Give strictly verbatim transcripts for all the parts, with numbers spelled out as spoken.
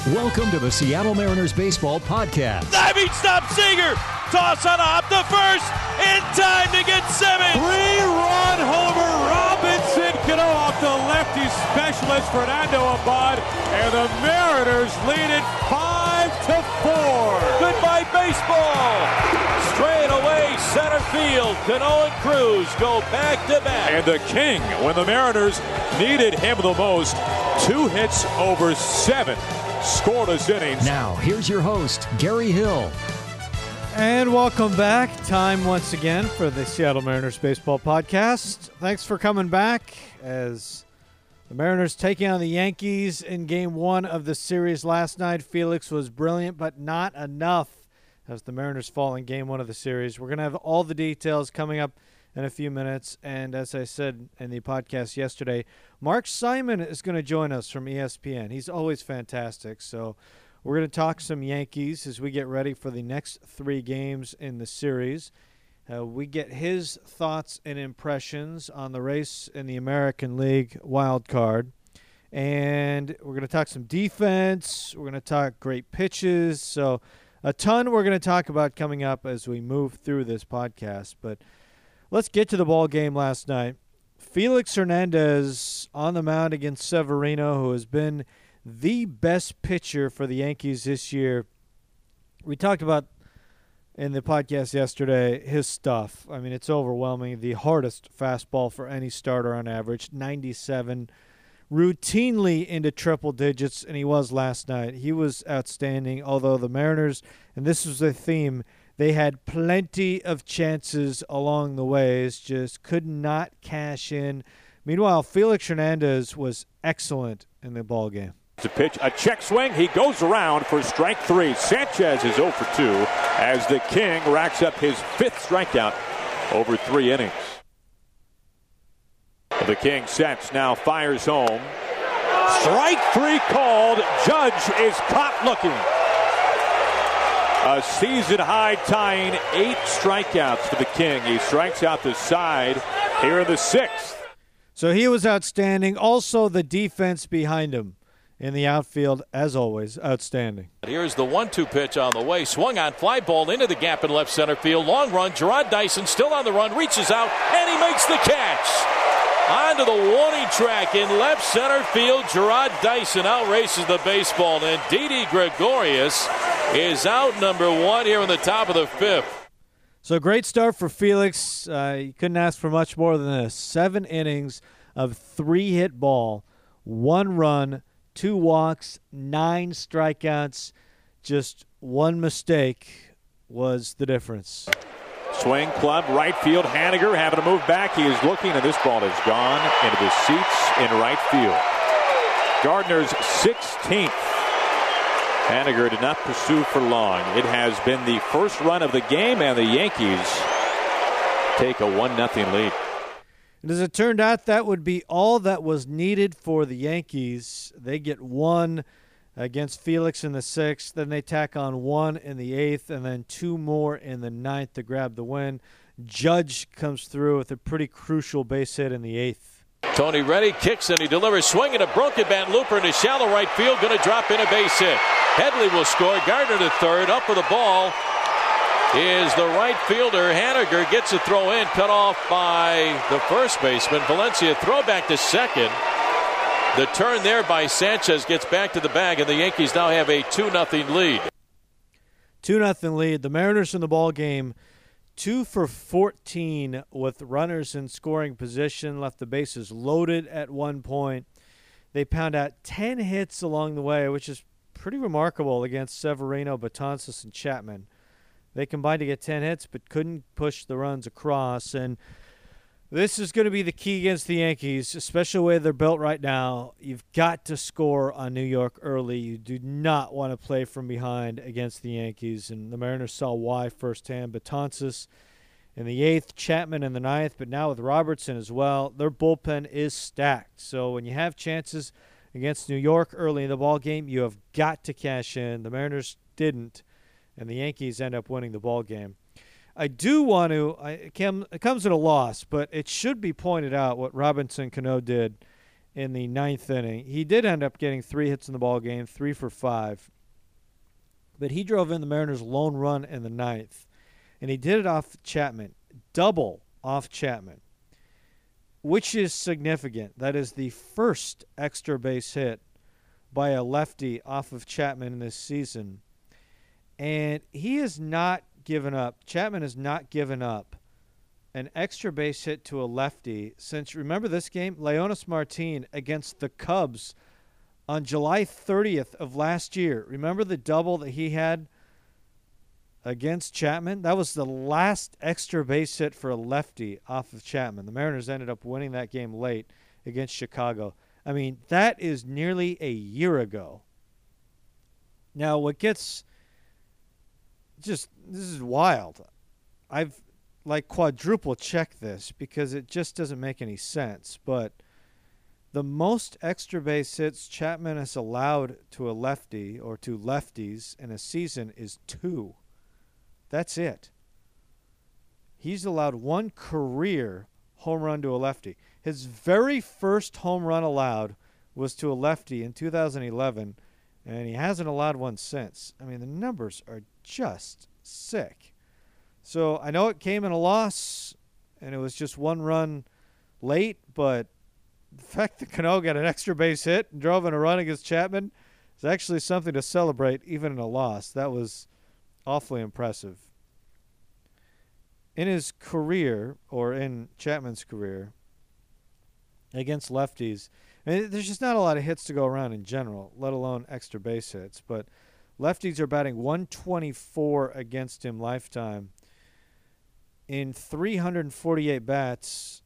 Welcome to the Seattle Mariners Baseball Podcast. Diving stop, Seager. Toss on a hop to first. In time to get Simmons. Three-run homer. Robinson Cano off the lefty specialist Fernando Abad. And the Mariners lead it five to four. Goodbye, baseball. Straight away, center field. Cano and Cruz go back to back. And the king, when the Mariners needed him the most, two hits over seven scoreless innings. Now, here's your host, Gary Hill. And welcome back. Time once again for the Seattle Mariners Baseball Podcast. Thanks for coming back as the Mariners taking on the Yankees in game one of the series last night. Felix was brilliant, but not enough as the Mariners fall in game one of the series. We're going to have all the details coming up in a few minutes. And as I said in the podcast yesterday, Mark Simon is going to join us from E S P N. He's always fantastic. So we're going to talk some Yankees as we get ready for the next three games in the series. Uh, we get his thoughts and impressions on the race in the American League wild card. And we're going to talk some defense. We're going to talk great pitches. So a ton we're going to talk about coming up as we move through this podcast. But let's get to the ball game last night. Felix Hernandez on the mound against Severino, who has been the best pitcher for the Yankees this year. We talked about in the podcast yesterday his stuff. I mean, it's overwhelming. The hardest fastball for any starter on average, ninety-seven, routinely into triple digits, and he was last night. He was outstanding, although the Mariners, and this was the theme, they had plenty of chances along the ways, just could not cash in. Meanwhile, Felix Hernandez was excellent in the ball game. It's a pitch, a check swing. He goes around for strike three. Sanchez is oh for two as the King racks up his fifth strikeout over three innings. The King sets, now fires home. Strike three called. Judge is caught looking. A season-high tying eight strikeouts for the King. He strikes out the side here in the sixth. So he was outstanding. Also, the defense behind him in the outfield, as always, outstanding. Here's the one two pitch on the way. Swung on, fly ball into the gap in left center field. Long run. Gerard Dyson still on the run. Reaches out, and he makes the catch. Onto the warning track in left center field. Gerard Dyson outraces the baseball, and Didi Gregorius is out number one here in the top of the fifth. So great start for Felix. Uh, you couldn't ask for much more than this. Seven innings of three-hit ball, one run, two walks, nine strikeouts. Just one mistake was the difference. Swing club, right field. Haniger having to move back. He is looking, and this ball has gone into the seats in right field. Gardner's sixteenth. Haniger did not pursue for long. It has been the first run of the game, and the Yankees take a one nothing lead. And as it turned out, that would be all that was needed for the Yankees. They get one against Felix in the sixth, then they tack on one in the eighth, and then two more in the ninth to grab the win. Judge comes through with a pretty crucial base hit in the eighth. Tony Reddy kicks and he delivers. Swinging a broken bat looper into shallow right field. Going to drop in a base hit. Headley will score. Gardner to third. Up for the ball is the right fielder. Haniger gets a throw in. Cut off by the first baseman. Valencia throw back to second. The turn there by Sanchez gets back to the bag, and the Yankees now have a two nothing lead. two nothing lead. The Mariners in the ball game, two for fourteen with runners in scoring position, left the bases loaded at one point. They pound out ten hits along the way, which is pretty remarkable against Severino, Betances, and Chapman. They combined to get ten hits but couldn't push the runs across, and this is going to be the key against the Yankees, especially the way they're built right now. You've got to score on New York early. You do not want to play from behind against the Yankees, and the Mariners saw why firsthand. Betances in the eighth, Chapman in the ninth, but now with Robertson as well, their bullpen is stacked. So when you have chances against New York early in the ballgame, you have got to cash in. The Mariners didn't, and the Yankees end up winning the ballgame. I do want to, I, it comes at a loss, but it should be pointed out what Robinson Cano did in the ninth inning. He did end up getting three hits in the ball game, three for five. But he drove in the Mariners' lone run in the ninth, and he did it off Chapman, double off Chapman, which is significant. That is the first extra base hit by a lefty off of Chapman in this season. And he has not given up, Chapman has not given up an extra base hit to a lefty since, remember this game? Leonys Martin against the Cubs on July thirtieth of last year. Remember the double that he had against Chapman? That was the last extra base hit for a lefty off of Chapman. The Mariners ended up winning that game late against Chicago. I mean, that is nearly a year ago. Now, what gets just, this is wild. I've like quadruple checked this because it just doesn't make any sense. But the most extra base hits Chapman has allowed to a lefty or to lefties in a season is two. That's it. He's allowed one career home run to a lefty. His very first home run allowed was to a lefty in two thousand eleven, and he hasn't allowed one since. I mean, the numbers are just sick. So I know it came in a loss, and it was just one run late, but the fact that Cano got an extra base hit and drove in a run against Chapman is actually something to celebrate, even in a loss. That was awfully impressive. In his career, or in Chapman's career, against lefties, I mean, there's just not a lot of hits to go around in general, let alone extra base hits. But lefties are batting one twenty-four against him lifetime. In three hundred forty-eight bats,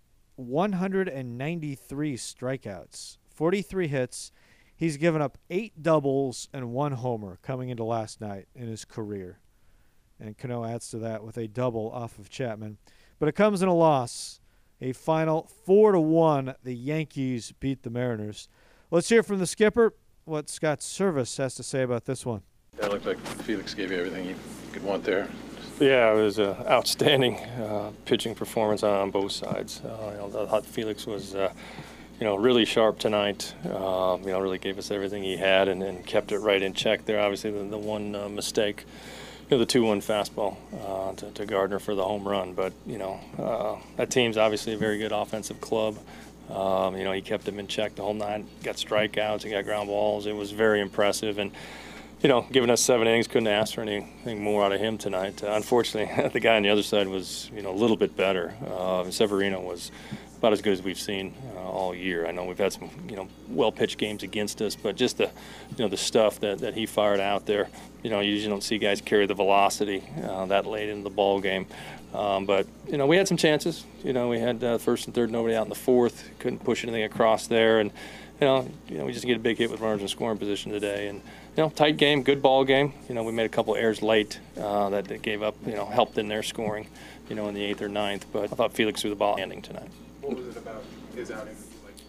one hundred ninety-three strikeouts, forty-three hits. He's given up eight doubles and one homer coming into last night in his career. And Cano adds to that with a double off of Chapman. But it comes in a loss. A final four to one, the Yankees beat the Mariners. Let's hear from the skipper what Scott Servais has to say about this one. That looked like Felix gave you everything you could want there. Yeah, it was an outstanding uh, pitching performance on both sides. Uh, you know, I thought Felix was, uh, you know, really sharp tonight. Uh, you know, really gave us everything he had and, and kept it right in check there. Obviously, the, the one uh, mistake, you know, the two one fastball uh, to, to Gardner for the home run. But, you know, uh, that team's obviously a very good offensive club. Um, you know, he kept them in check the whole night, got strikeouts, he got ground balls. It was very impressive. And, you know, giving us seven innings, couldn't ask for anything more out of him tonight. Uh, unfortunately, the guy on the other side was, you know, a little bit better. Uh, Severino was about as good as we've seen uh, all year. I know we've had some, you know, well-pitched games against us, but just the, you know, the stuff that, that he fired out there, you know, you usually don't see guys carry the velocity uh, that late into the ball game. Um, but, you know, we had some chances. You know, we had uh, first and third, nobody out in the fourth. Couldn't push anything across there. And, you know, you know, we just get a big hit with runners in scoring position today. And, you know, tight game, good ball game. You know, we made a couple errors late uh, that, that gave up, you know, helped in their scoring, you know, in the eighth or ninth. But I thought Felix threw the ball ending tonight. What was it about his outing that you liked?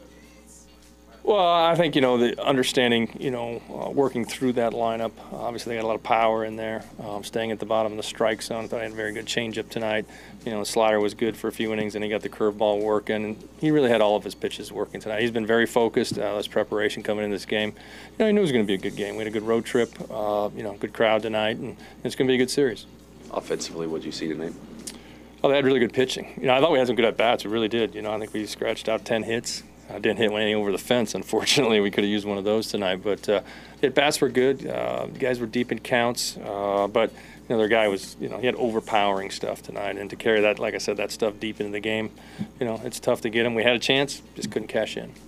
Well, I think, you know, the understanding, you know, uh, working through that lineup. Obviously, they got a lot of power in there, um, staying at the bottom of the strike zone. I thought he had a very good changeup tonight. You know, the slider was good for a few innings, and he got the curveball working. And he really had all of his pitches working tonight. He's been very focused. Uh, his preparation coming in this game. You know, he knew it was going to be a good game. We had a good road trip, uh, you know, good crowd tonight, and it's going to be a good series. Offensively, what did you see tonight? Oh, they had really good pitching. You know, I thought we had some good at-bats. We really did. You know, I think we scratched out ten hits. I didn't hit anything over the fence, unfortunately. We could have used one of those tonight. But uh, the at-bats were good. Uh, the guys were deep in counts. Uh, but, you know, their guy was, you know, he had overpowering stuff tonight. And to carry that, like I said, that stuff deep into the game, you know, it's tough to get him. We had a chance, just couldn't cash in.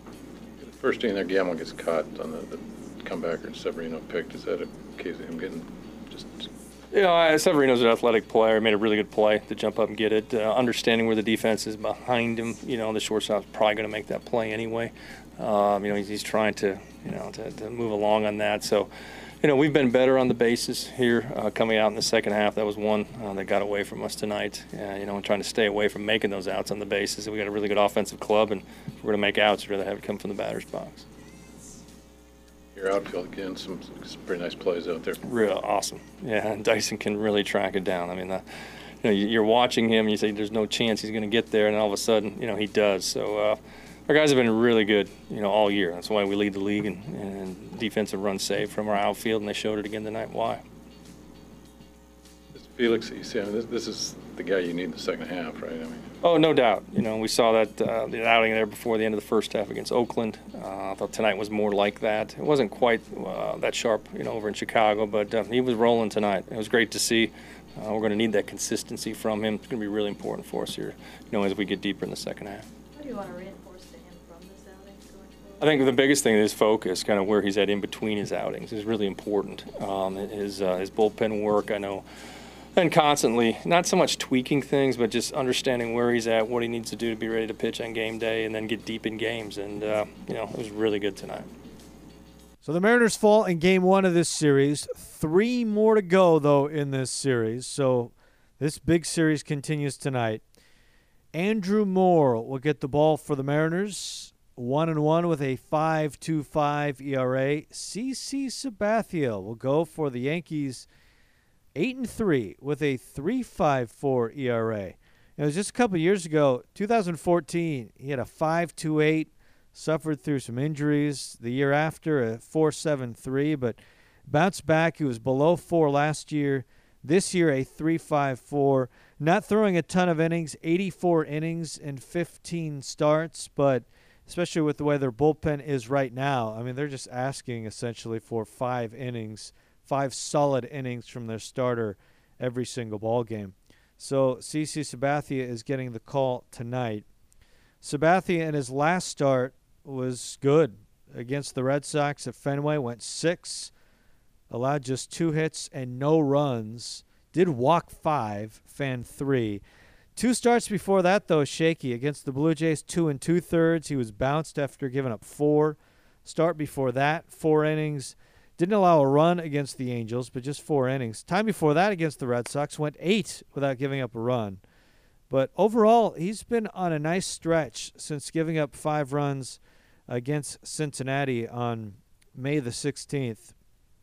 The first inning there, Gamble gets caught on the, the comebacker and Severino picked. Is that a case of him getting just... You know, Severino's an athletic player. He made a really good play to jump up and get it. Uh, understanding where the defense is behind him, you know, the shortstop's probably going to make that play anyway. Um, you know, he's, he's trying to, you know, to, to move along on that. So, you know, we've been better on the bases here uh, coming out in the second half. That was one uh, that got away from us tonight. Uh, you know, and trying to stay away from making those outs on the bases. We got a really good offensive club, and if we're going to make outs, we'd rather have it come from the batter's box. Your outfield again, some, some pretty nice plays out there. Real awesome, yeah. And Dyson can really track it down. I mean, the, you know, you're watching him, and you say there's no chance he's going to get there, and all of a sudden, you know, he does. So, uh, our guys have been really good, you know, all year. That's why we lead the league in, in defensive runs saved from our outfield, and they showed it again tonight. Why? Felix, you see, I mean, this, this is the guy you need in the second half, right? I mean, oh, no doubt. You know, we saw that uh, the outing there before the end of the first half against Oakland. Uh, I thought tonight was more like that. It wasn't quite uh, that sharp, you know, over in Chicago, but uh, he was rolling tonight. It was great to see. Uh, we're going to need that consistency from him. It's going to be really important for us here, you know, as we get deeper in the second half. What do you want to reinforce to him from this outing going forward? I think the biggest thing is focus, kind of where he's at in between his outings, is really important. Um, his uh, his bullpen work, I know. And constantly, not so much tweaking things, but just understanding where he's at, what he needs to do to be ready to pitch on game day, and then get deep in games. And, uh, you know, it was really good tonight. So the Mariners fall in game one of this series. Three more to go, though, in this series. So this big series continues tonight. Andrew Moore will get the ball for the Mariners. One and one with a five point two five E R A. C C Sabathia will go for the Yankees. Eight and three with a three point five four E R A. It was just a couple of years ago, two thousand fourteen. He had a five point two eight, suffered through some injuries. The year after, a four point seven three, but bounced back. He was below four last year. This year, a three point five four. Not throwing a ton of innings, eighty-four innings and fifteen starts, but especially with the way their bullpen is right now, I mean, they're just asking essentially for five innings. Five solid innings from their starter every single ball game. So C C Sabathia is getting the call tonight. Sabathia in his last start was good against the Red Sox at Fenway. Went six, allowed just two hits and no runs. Did walk five, fanned three. Two starts before that, though, shaky. Against the Blue Jays, two and two-thirds. He was bounced after giving up four. Start before that, four innings. Didn't allow a run against the Angels, but just four innings. Time before that against the Red Sox, went eight without giving up a run. But overall, he's been on a nice stretch since giving up five runs against Cincinnati on May the sixteenth,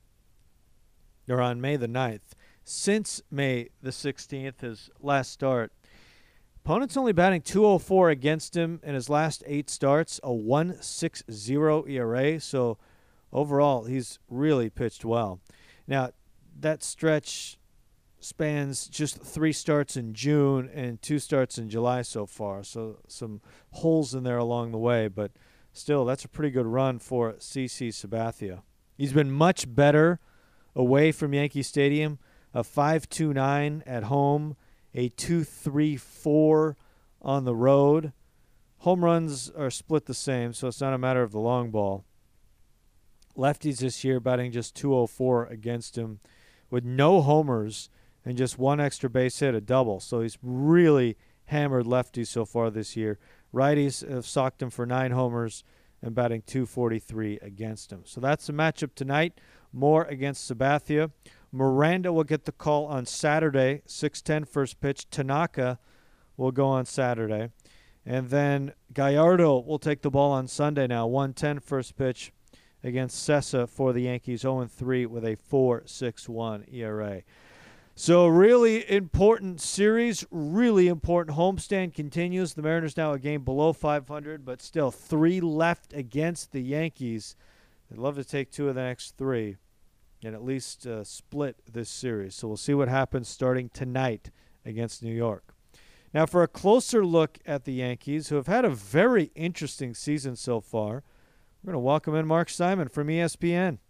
or on May the ninth. Since May the sixteenth, his last start, opponent's only batting two oh four against him in his last eight starts, a one point six oh E R A, so overall, he's really pitched well. Now, that stretch spans just three starts in June and two starts in July so far, so some holes in there along the way, but still, that's a pretty good run for C C Sabathia. He's been much better away from Yankee Stadium, a five point two nine at home, a two point three four on the road. Home runs are split the same, so it's not a matter of the long ball. Lefties this year batting just two oh four against him with no homers and just one extra base hit, a double. So he's really hammered lefties so far this year. Righties have socked him for nine homers and batting two forty-three against him. So that's the matchup tonight. Moore against Sabathia. Miranda will get the call on Saturday, six ten first pitch. Tanaka will go on Saturday. And then Gallardo will take the ball on Sunday now, one ten first pitch against Sessa for the Yankees, oh and three with a four point six one E R A. So really important series, really important homestand continues. The Mariners now a game below five hundred, but still three left against the Yankees. They'd love to take two of the next three and at least uh, split this series. So we'll see what happens starting tonight against New York. Now for a closer look at the Yankees, who have had a very interesting season so far, we're going to welcome in Mark Simon from E S P N.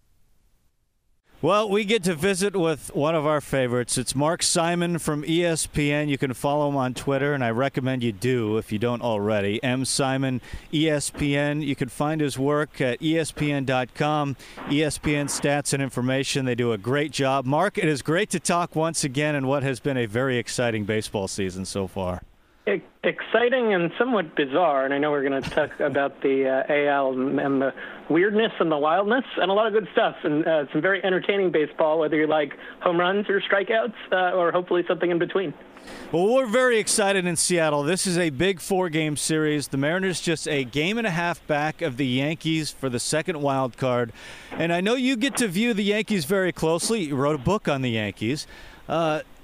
Well, we get to visit with one of our favorites. It's Mark Simon from E S P N. You can follow him on Twitter, and I recommend you do if you don't already. M. Simon, E S P N. You can find his work at E S P N dot com. E S P N Stats and Information. They do a great job. Mark, it is great to talk once again in what has been a very exciting baseball season so far. Exciting and somewhat bizarre, and I know we're going to talk about the uh, A L and the weirdness and the wildness and a lot of good stuff, and uh, some very entertaining baseball, whether you like home runs or strikeouts uh, or hopefully something in between. Well, we're very excited in Seattle. This is a big four-game series. The Mariners just a game and a half back of the Yankees for the second wild card, and I know you get to view the Yankees very closely. You wrote a book on the Yankees. Uh,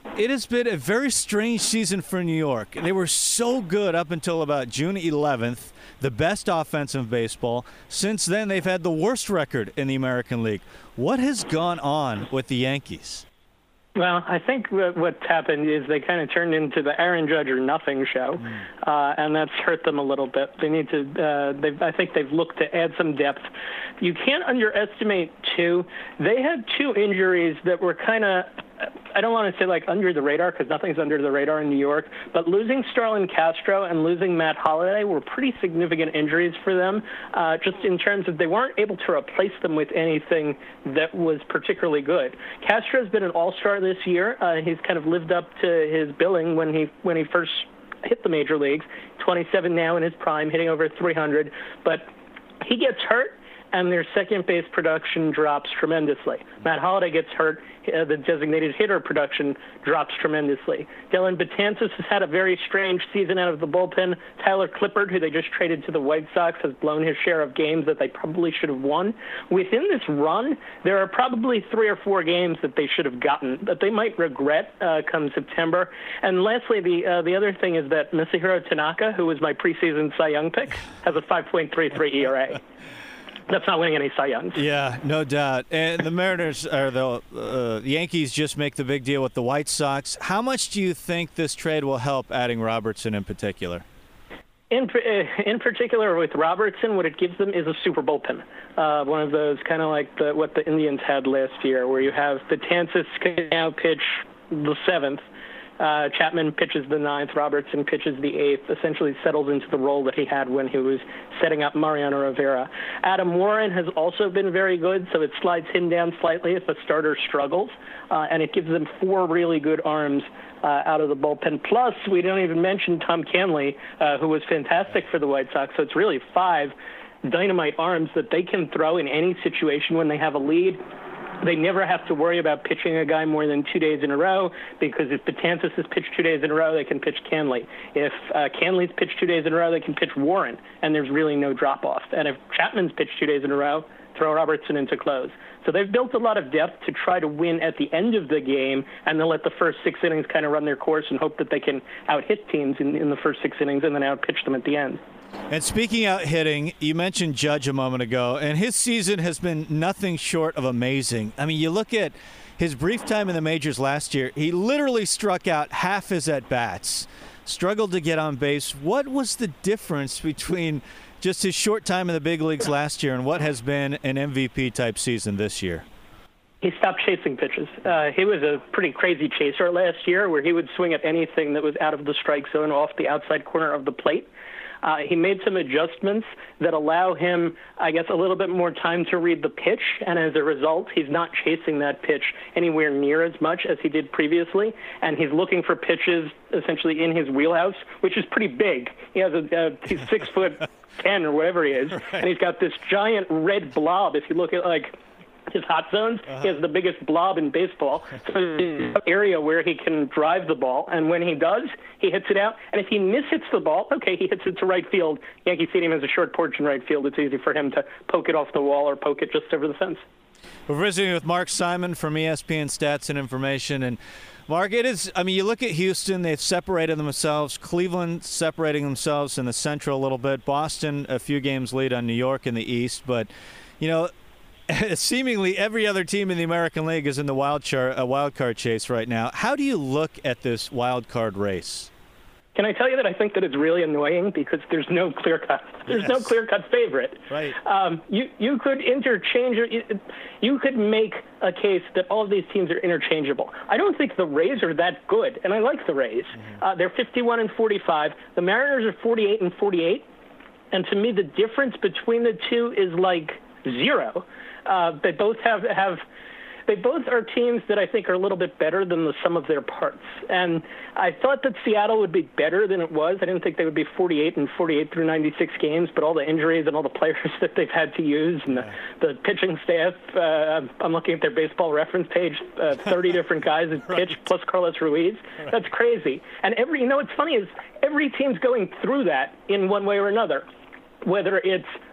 It has been a very strange season for New York. They were so good up until about June eleventh, the best offense in baseball. Since then, they've had the worst record in the American League. What has gone on with the Yankees? Well, I think what's happened is they kind of turned into the Aaron Judge or nothing show, mm. uh, and that's hurt them a little bit. They need to. Uh, they've, I think they've looked to add some depth. You can't underestimate too. They had two injuries that were kind of. I don't want to say like under the radar because nothing's under the radar in New York, but losing Starlin Castro and losing Matt Holliday were pretty significant injuries for them, uh, just in terms of they weren't able to replace them with anything that was particularly good. Castro's been an all-star this year. Uh, he's kind of lived up to his billing when he when he first hit the major leagues, twenty-seven now in his prime, hitting over three hundred, but he gets hurt, and their second base production drops tremendously. Matt Holliday gets hurt. Uh, the designated hitter production drops tremendously. Dylan Betances has had a very strange season out of the bullpen. Tyler Clippard, who they just traded to the White Sox, has blown his share of games that they probably should have won. Within this run, there are probably three or four games that they should have gotten that they might regret uh, come September. And lastly, the uh, the other thing is that Masahiro Tanaka, who was my preseason Cy Young pick, has a five point three three E R A. That's not winning any Cy Youngs. Yeah, no doubt. And the Mariners, or the, uh, the Yankees just make the big deal with the White Sox. How much do you think this trade will help, adding Robertson in particular? In in particular with Robertson, what it gives them is a super bullpen. Uh, one of those kind of like the, what the Indians had last year, where you have Betances can now pitch the seventh. Uh, Chapman pitches the ninth, Robertson pitches the eighth, essentially settles into the role that he had when he was setting up Mariano Rivera. Adam Warren has also been very good, so it slides him down slightly if a starter struggles, uh, and it gives them four really good arms uh, out of the bullpen. Plus, we don't even mention Tom Canley, uh, who was fantastic for the White Sox, so it's really five dynamite arms that they can throw in any situation when they have a lead. They never have to worry about pitching a guy more than two days in a row because if Betances has pitched two days in a row, they can pitch Canley. If uh, Canley's pitched two days in a row, they can pitch Warren, and there's really no drop-off. And if Chapman's pitched two days in a row, throw Robertson into close. So they've built a lot of depth to try to win at the end of the game, and they'll let the first six innings kind of run their course and hope that they can out-hit teams in, in the first six innings and then out-pitch them at the end. And speaking out hitting, you mentioned Judge a moment ago, and his season has been nothing short of amazing. I mean, you look at his brief time in the majors last year, he literally struck out half his at-bats, struggled to get on base. What was the difference between just his short time in the big leagues last year and what has been an M V P-type season this year? He stopped chasing pitches. Uh, he was a pretty crazy chaser last year where he would swing at anything that was out of the strike zone off the outside corner of the plate. Uh, he made some adjustments that allow him, I guess, a little bit more time to read the pitch, and as a result, he's not chasing that pitch anywhere near as much as he did previously, and he's looking for pitches essentially in his wheelhouse, which is pretty big. He has a, uh, he's six foot ten or whatever he is, right. And he's got this giant red blob. If you look at, like, his hot zones, uh-huh. He has the biggest blob in baseball. So there's an area where he can drive the ball, and when he does, he hits it out. And if he mishits the ball, okay, he hits it to right field. Yankee Stadium has a short porch in right field. It's easy for him to poke it off the wall or poke it just over the fence. We're visiting with Mark Simon from E S P N Stats and Information. And Mark, it is, I mean, you look at Houston, they've separated themselves. Cleveland separating themselves in the Central a little bit. Boston, a few games lead on New York in the East. But, you know, seemingly every other team in the American League is in the wild, char- uh, wild card chase right now. How do you look at this wild card race? Can I tell you that I think that it's really annoying because there's no clear cut. There's yes. no clear cut favorite. Right. Um, you you could interchange. You could make a case that all of these teams are interchangeable. I don't think the Rays are that good, and I like the Rays. Mm-hmm. Uh, they're fifty-one and forty-five. The Mariners are forty-eight and forty-eight, and to me the difference between the two is like zero. Uh, they both have have. They both are teams that I think are a little bit better than the sum of their parts. And I thought that Seattle would be better than it was. I didn't think they would be forty-eight and forty-eight through ninety-six games, but all the injuries and all the players that they've had to use and the, the pitching staff, uh, I'm looking at their baseball reference page, uh, thirty different guys have pitched right. plus Carlos Ruiz. Right. That's crazy. And every, you know, what's funny is every team's going through that in one way or another. Whether it's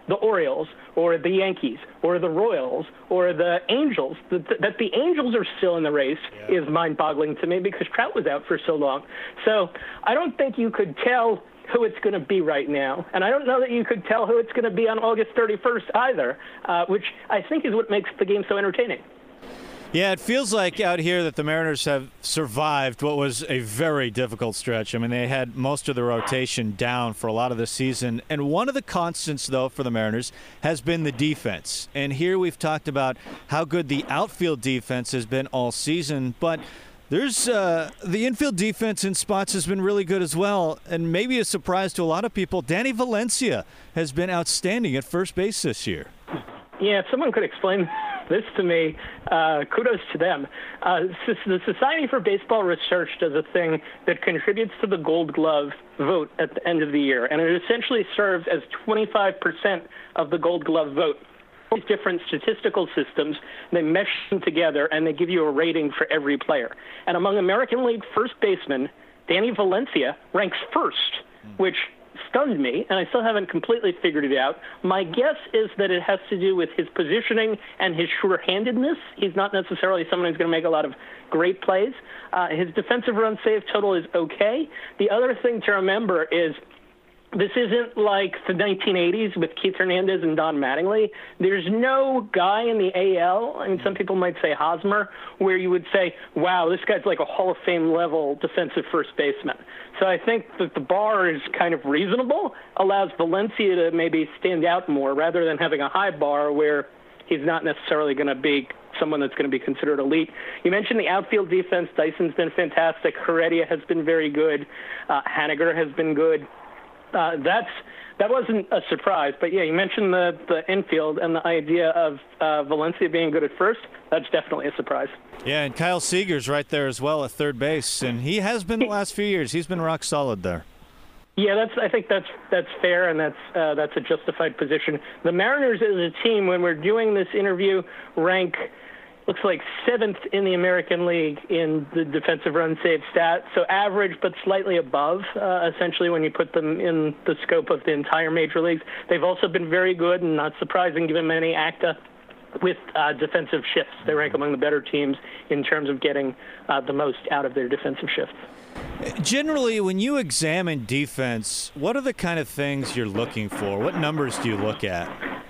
the Orioles or the Yankees or the Royals or the Angels. That, that the Angels are still in the race yeah. is mind-boggling to me because Trout was out for so long. So I don't think you could tell who it's going to be right now. And I don't know that you could tell who it's going to be on August thirty-first either, uh, which I think is what makes the game so entertaining. Yeah, it feels like out here that the Mariners have survived what was a very difficult stretch. I mean, they had most of the rotation down for a lot of the season. And one of the constants, though, for the Mariners has been the defense. And here we've talked about how good the outfield defense has been all season. But there's uh, the infield defense in spots has been really good as well. And maybe a surprise to a lot of people, Danny Valencia has been outstanding at first base this year. Yeah, if someone could explain this to me, uh, kudos to them. Uh, the Society for Baseball Research does a thing that contributes to the Gold Glove vote at the end of the year, and it essentially serves as twenty-five percent of the Gold Glove vote. These different statistical systems, they mesh them together, and they give you a rating for every player. And among American League first basemen, Danny Valencia ranks first, which stunned me, and I still haven't completely figured it out. My guess is that it has to do with his positioning and his sure-handedness. He's not necessarily someone who's going to make a lot of great plays. Uh, his defensive run save total is okay. The other thing to remember is this isn't like the nineteen eighties with Keith Hernandez and Don Mattingly. There's no guy in the A L, I mean, some people might say Hosmer, where you would say, wow, this guy's like a Hall of Fame level defensive first baseman. So I think that the bar is kind of reasonable, allows Valencia to maybe stand out more rather than having a high bar where he's not necessarily going to be someone that's going to be considered elite. You mentioned the outfield defense. Dyson's been fantastic. Heredia has been very good. Uh, Haniger has been good. Uh, that's that wasn't a surprise, but yeah, you mentioned the, the infield and the idea of uh, Valencia being good at first. That's definitely a surprise. Yeah, and Kyle Seager's right there as well at third base, and he has been the last few years. He's been rock solid there. Yeah, that's. I think that's that's fair, and that's uh, that's a justified position. The Mariners as a team, when we're doing this interview, rank looks like seventh in the American League in the defensive run save stat, so average but slightly above, uh, essentially, when you put them in the scope of the entire major leagues. They've also been very good, and not surprising given many acta, with uh, defensive shifts. They rank among the better teams in terms of getting uh, the most out of their defensive shifts. Generally, when you examine defense, what are the kind of things you're looking for? What numbers do you look at?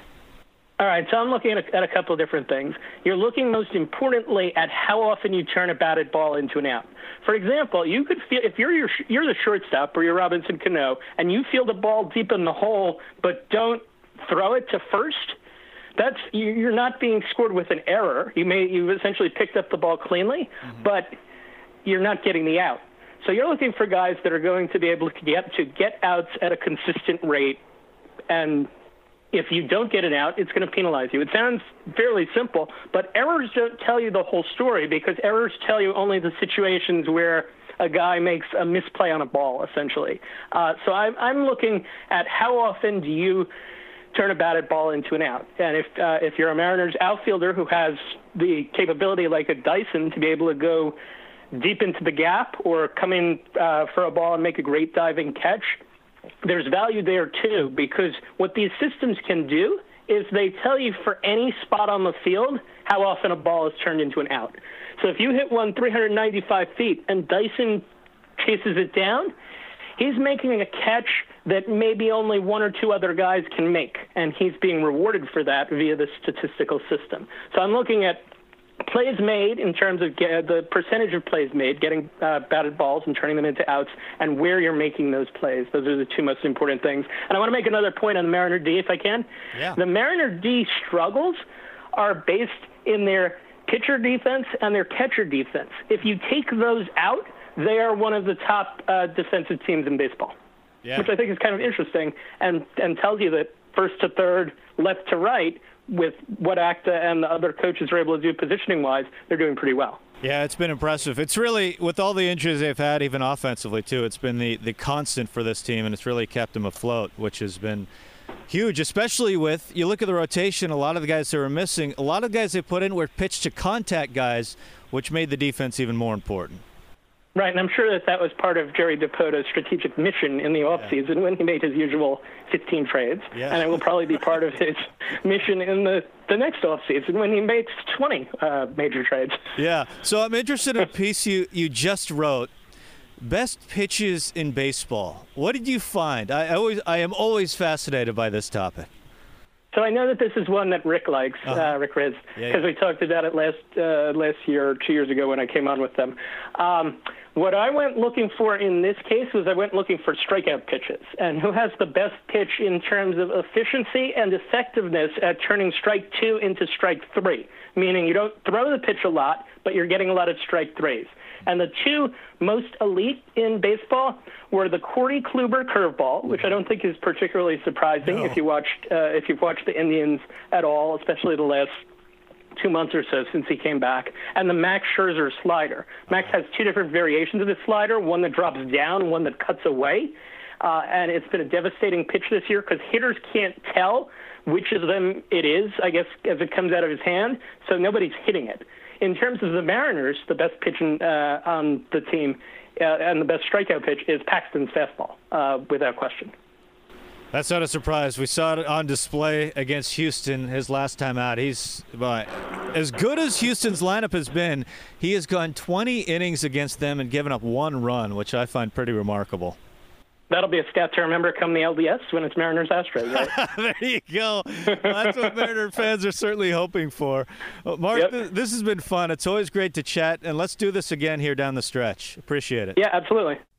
All right, so I'm looking at a, at a couple of different things. You're looking most importantly at how often you turn a batted ball into an out. For example, you could feel if you're your, you're the shortstop or you're Robinson Cano and you feel the ball deep in the hole but don't throw it to first, that's you're not being scored with an error. You may you've essentially picked up the ball cleanly, mm-hmm. but you're not getting the out. So you're looking for guys that are going to be able to get to get outs at a consistent rate, and if you don't get an out, it's going to penalize you. It sounds fairly simple, but errors don't tell you the whole story because errors tell you only the situations where a guy makes a misplay on a ball, essentially. Uh, so I'm, I'm looking at how often do you turn a batted ball into an out. And if uh, if you're a Mariners outfielder who has the capability like a Dyson to be able to go deep into the gap or come in uh, for a ball and make a great diving catch, there's value there too, because what these systems can do is they tell you for any spot on the field how often a ball is turned into an out. So if you hit one three hundred ninety-five feet and Dyson chases it down, he's making a catch that maybe only one or two other guys can make, and he's being rewarded for that via the statistical system. So I'm looking at plays made in terms of get, the percentage of plays made, getting uh, batted balls and turning them into outs, and where you're making those plays. Those are the two most important things. And I want to make another point on the Mariner D, if I can. Yeah. The Mariner D struggles are based in their pitcher defense and their catcher defense. If you take those out, they are one of the top uh, defensive teams in baseball, yeah. which I think is kind of interesting and, and tells you that first to third, left to right, with what Acta and the other coaches are able to do positioning-wise, they're doing pretty well. Yeah, it's been impressive. It's really, with all the injuries they've had, even offensively, too, it's been the, the constant for this team, and it's really kept them afloat, which has been huge, especially with, you look at the rotation, a lot of the guys that were missing, a lot of the guys they put in were pitch-to-contact guys, which made the defense even more important. Right, and I'm sure that that was part of Jerry Dipoto's strategic mission in the offseason yeah. when he made his usual fifteen trades. Yeah. And it will probably be part of his mission in the, the next offseason when he makes twenty uh, major trades. Yeah, so I'm interested in a piece you, you just wrote, Best Pitches in Baseball. What did you find? I, I, always, I am always fascinated by this topic. So I know that this is one that Rick likes, uh-huh. uh, Rick Riz, because yeah, yeah. we talked about it last uh, last year or two years ago when I came on with them. Um, what I went looking for in this case was I went looking for strikeout pitches, and who has the best pitch in terms of efficiency and effectiveness at turning strike two into strike three, meaning you don't throw the pitch a lot, but you're getting a lot of strike threes. And the two most elite in baseball were the Corey Kluber curveball, which I don't think is particularly surprising no. if you watched uh, if you've watched the Indians at all, especially the last two months or so since he came back, and the Max Scherzer slider. Max has two different variations of his slider, one that drops down, one that cuts away. Uh, and it's been a devastating pitch this year because hitters can't tell which of them it is, I guess, as it comes out of his hand, so nobody's hitting it. In terms of the Mariners, the best pitch in, uh, on the team uh, and the best strikeout pitch is Paxton's fastball, uh, without question. That's not a surprise. We saw it on display against Houston his last time out. He's uh, as good as Houston's lineup has been. He has gone twenty innings against them and given up one run, which I find pretty remarkable. That'll be a stat to remember come the L D S when it's Mariners-Astros, right? There you go. That's what Mariner fans are certainly hoping for. Well, Mark, yep. th- this has been fun. It's always great to chat, and let's do this again here down the stretch. Appreciate it. Yeah, absolutely.